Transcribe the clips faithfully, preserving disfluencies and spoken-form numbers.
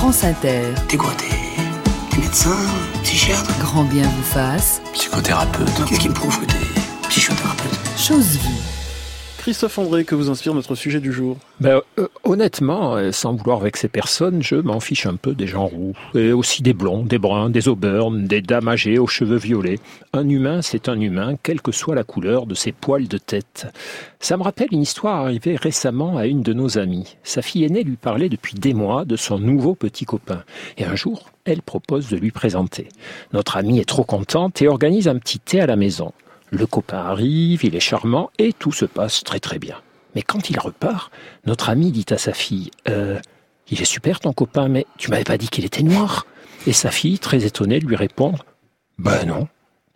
France Inter. T'es quoi, t'es, t'es médecin, psychiatre? Grand bien vous fasse. Psychothérapeute. Qu'est-ce qui me prouve que t'es psychothérapeute? Chose vue. Christophe André, que vous inspire notre sujet du jour? Ben, euh, honnêtement, euh, sans vouloir vexer personne, je m'en fiche un peu des gens roux. Et aussi des blonds, des bruns, des auburnes, des dames âgées aux cheveux violets. Un humain, c'est un humain, quelle que soit la couleur de ses poils de tête. Ça me rappelle une histoire arrivée récemment à une de nos amies. Sa fille aînée lui parlait depuis des mois de son nouveau petit copain. Et un jour, elle propose de lui présenter. Notre amie est trop contente et organise un petit thé à la maison. Le copain arrive, il est charmant et tout se passe très très bien. Mais quand il repart, notre ami dit à sa fille euh, « Il est super ton copain, mais tu m'avais pas dit qu'il était noir ?» Et sa fille, très étonnée, lui répond « Ben non, pourquoi ?»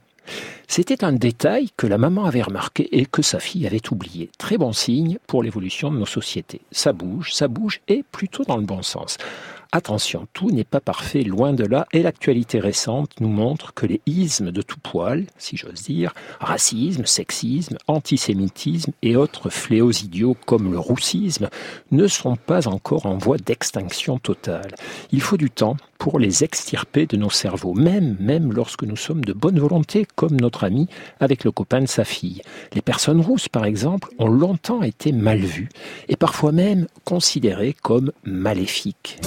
C'était un détail que la maman avait remarqué et que sa fille avait oublié. Très bon signe pour l'évolution de nos sociétés. Ça bouge, ça bouge et plutôt dans le bon sens. Attention, tout n'est pas parfait, loin de là, et l'actualité récente nous montre que les ismes de tout poil, si j'ose dire, racisme, sexisme, antisémitisme et autres fléaux idiots comme le roussisme, ne sont pas encore en voie d'extinction totale. Il faut du temps pour les extirper de nos cerveaux, même, même lorsque nous sommes de bonne volonté, comme notre ami avec le copain de sa fille. Les personnes rousses, par exemple, ont longtemps été mal vues, et parfois même considérées comme maléfiques.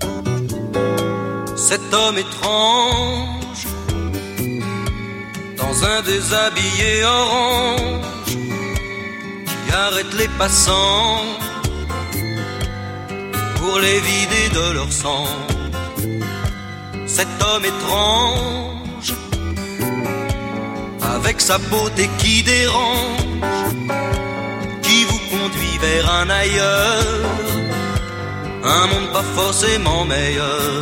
Cet homme étrange, dans un déshabillé orange, qui arrête les passants pour les vider de leur sang. Cet homme étrange, avec sa beauté qui dérange, qui vous conduit vers un ailleurs, un monde pas forcément meilleur.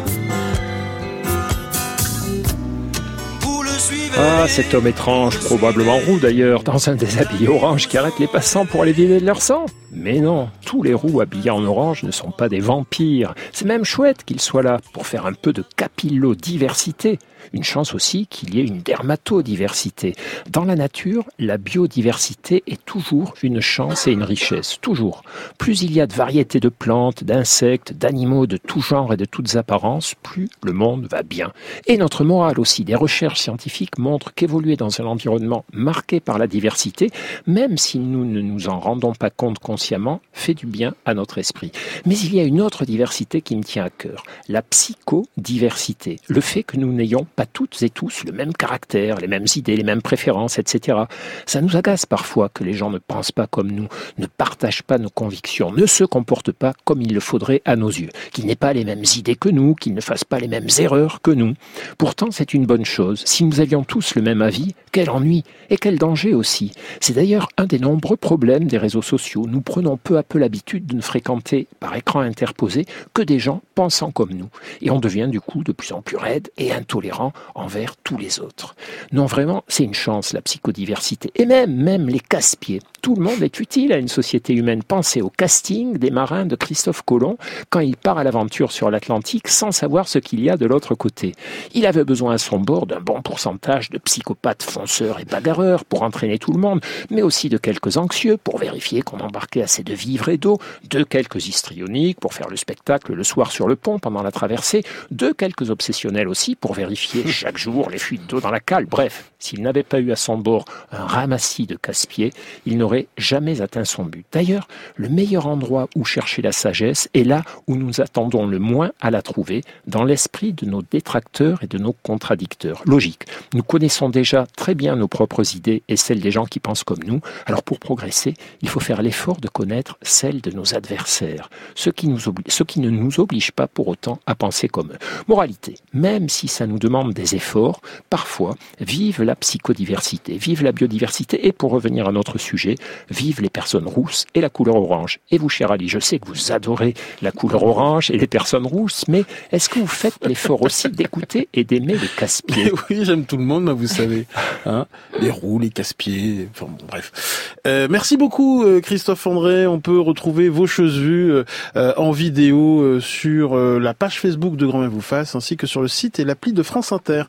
Ah, cet homme étrange, probablement roux d'ailleurs, dans un déshabillé orange qui arrête les passants pour les vider de leur sang. Mais non, tous les roux habillés en orange ne sont pas des vampires. C'est même chouette qu'ils soient là pour faire un peu de capillodiversité. Une chance aussi qu'il y ait une dermatodiversité. Dans la nature, la biodiversité est toujours une chance et une richesse, toujours. Plus il y a de variétés de plantes, d'insectes, d'animaux de tout genre et de toutes apparences, plus le monde va bien. Et notre morale aussi, des recherches scientifiques montrent qu'évoluer dans un environnement marqué par la diversité, même si nous ne nous en rendons pas compte consciemment, fait du bien à notre esprit. Mais il y a une autre diversité qui me tient à cœur, la psychodiversité. Le fait que nous n'ayons pas toutes et tous le même caractère, les mêmes idées, les mêmes préférences, et cetera. Ça nous agace parfois que les gens ne pensent pas comme nous, ne partagent pas nos convictions, ne se comportent pas comme il le faudrait à nos yeux, qu'ils n'aient pas les mêmes idées que nous, qu'ils ne fassent pas les mêmes erreurs que nous. Pourtant, c'est une bonne chose. Si nous avions tous le même avis, quel ennui et quel danger aussi. C'est d'ailleurs un des nombreux problèmes des réseaux sociaux. Nous prenons peu à peu l'habitude de ne fréquenter, par écran interposé, que des gens pensant comme nous. Et on devient du coup de plus en plus raide et intolérant envers tous les autres. Non, vraiment, c'est une chance, la psychodiversité. Et même, même les casse-pieds. Tout le monde est utile à une société humaine. Pensez au casting des marins de Christophe Colomb quand il part à l'aventure sur l'Atlantique sans savoir ce qu'il y a de l'autre côté. Il avait besoin à son bord d'un bon pourcentage de psychopathes fonceurs et bagarreurs pour entraîner tout le monde, mais aussi de quelques anxieux pour vérifier qu'on embarquait assez de vivres et d'eau, de quelques histrioniques pour faire le spectacle le soir sur le pont pendant la traversée, de quelques obsessionnels aussi pour vérifier chaque jour les fuites d'eau dans la cale. Bref, s'il n'avait pas eu à son bord un ramassis de casse-pieds, il n'aurait jamais atteint son but. D'ailleurs, le meilleur endroit où chercher la sagesse est là où nous attendons le moins à la trouver, dans l'esprit de nos détracteurs et de nos contradicteurs. Logique. Nous connaissons déjà très bien nos propres idées et celles des gens qui pensent comme nous. Alors pour progresser, il faut faire l'effort de connaître celles de nos adversaires, ceux qui, nous obli- ceux qui ne nous obligent pas pour autant à penser comme eux. Moralité, même si ça nous demande des efforts, parfois, vive la psychodiversité, vive la biodiversité et pour revenir à notre sujet, vive les personnes rousses et la couleur orange. Et vous, cher Ali, je sais que vous adorez la couleur orange et les personnes rousses, mais est-ce que vous faites l'effort aussi d'écouter et d'aimer les casse-pieds? Oui, j'aime tout le monde, vous savez. Hein, les roux, les casse-pieds, enfin bon, bref. Euh, merci beaucoup, Christophe André. On peut retrouver vos choses vues euh, en vidéo euh, sur euh, la page Facebook de Grand Bien vous fasse, ainsi que sur le site et l'appli de France Inter.